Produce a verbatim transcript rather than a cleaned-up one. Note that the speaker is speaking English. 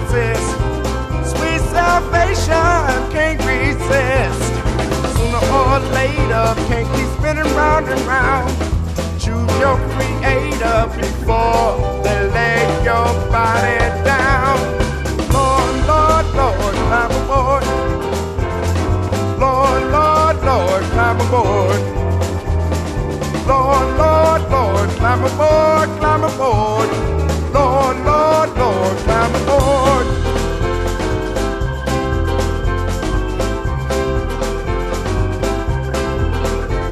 resist. Sweet salvation can't resist. Sooner or later, can't keep spinning round and round. Choose your creator before they lay your body down.